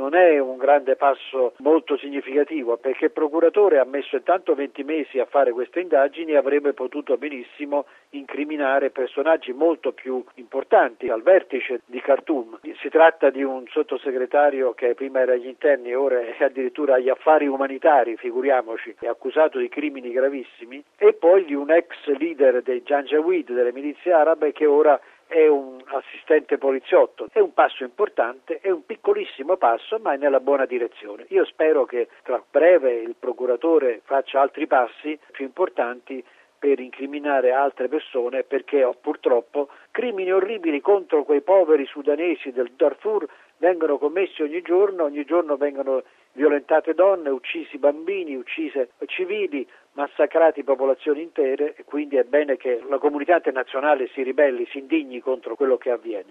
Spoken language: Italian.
non è un grande passo molto significativo, perché il procuratore ha messo intanto 20 mesi a fare queste indagini e avrebbe potuto benissimo incriminare personaggi molto più importanti al vertice di Khartoum. Si tratta di un sottosegretario che prima era agli interni e ora è addirittura agli affari umanitari, figuriamoci, è accusato di crimini gravissimi, e poi di un ex leader dei Janjaweed, delle milizie arabe, che ora è un assistente poliziotto. È un passo importante, è un piccolissimo passo, ma è nella buona direzione. Io spero che tra breve il procuratore faccia altri passi più importanti per incriminare altre persone, perché purtroppo crimini orribili contro quei poveri sudanesi del Darfur vengono commessi ogni giorno vengono violentate donne, uccisi bambini, uccise civili, massacrati popolazioni intere, e quindi è bene che la comunità internazionale si ribelli, si indigni contro quello che avviene.